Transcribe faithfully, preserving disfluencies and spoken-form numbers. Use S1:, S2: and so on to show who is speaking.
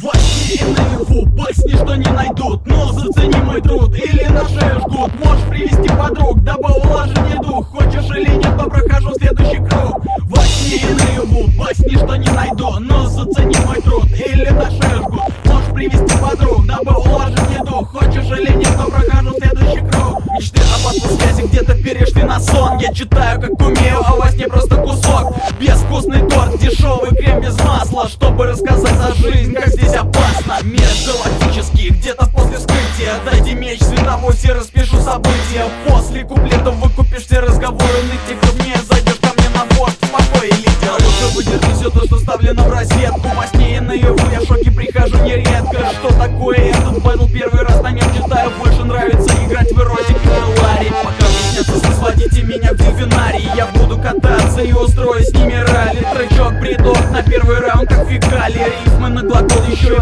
S1: Во сне и наяву басни, что не найдут, но зацени мой труд или на шею жгут. Можешь привести подруг, дабы уложить дух. Хочешь или нет, то прохожу следующий круг. Во сне и наяву басни, что не найду, но зацени мой труд или на шею жгут. Можешь привести подруг, дабы уложить дух. Хочешь или нет, то прохожу следующий круг. Мечты об отпуске связи где-то перешли на сон. Я читаю как умею, а во сне просто кусок. Безвкусный торт, дешевый крем без масла, чтобы рассказать за жизнь, как здесь опасно. Межгалактический, где-то после вскрытия. Дайте меч световой, все распишу события. После куплетов выкупишь все разговоры. Нытик мне зайдешь ко мне на борт, спокой и лидер. Лучше выдержи все то, что вставлено в розетку. Во сне и наяву я в шоке прихожу нередко. Что такое этот батл? Первый раз на нем читаю. Больше нравится играть в эротик и Ларри. Пока мне снятся, сводите меня в дельфинарий. Я буду кататься и устрою с ними ралли. Тречок, бредок на первый раунд как фекалии. Рифмы на глагол еще